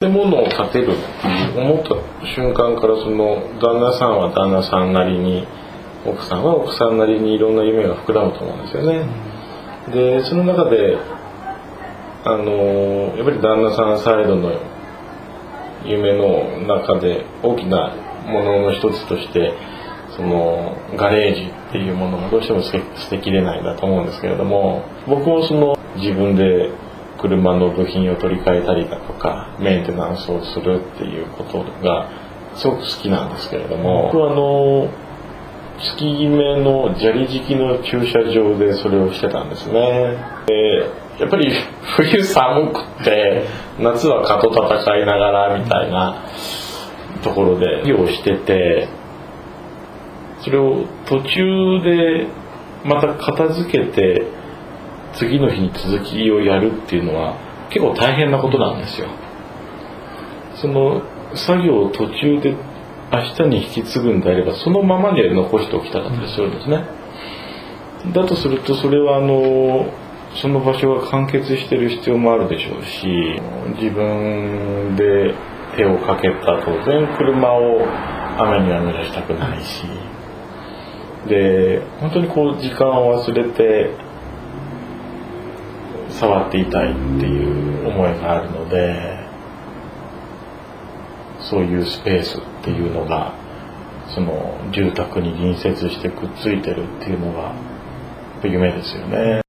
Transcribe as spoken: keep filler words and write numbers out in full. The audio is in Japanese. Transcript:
建物を建てるっていう思った瞬間から、その旦那さんは旦那さんなりに、奥さんは奥さんなりにいろんな夢が膨らむと思うんですよね。でその中であのやっぱり旦那さんサイドの夢の中で大きなものの一つとして、そのガレージっていうものがどうしても捨てきれないんだと思うんですけれども、僕もその自分で車の部品を取り替えたりだとかメンテナンスをするっていうことがすごく好きなんですけれども、僕はあの月決めの砂利敷きの駐車場でそれをしてたんですね。でやっぱり冬寒くて夏は蚊と戦いながらみたいなところで作業してて、それを途中でまた片付けて次の日に続きをやるっていうのは結構大変なことなんですよ。その作業を途中で明日に引き継ぐんであればそのままに残しておきたかったりするんですね。だとするとそれはあのその場所が完結している必要もあるでしょうし、自分で手をかけた当然車を雨には濡らしたくないし、で本当にこう時間を忘れて触っていたいっていう思いがあるので、そういうスペースっていうのがその住宅に隣接してくっついてるっていうのが夢ですよね。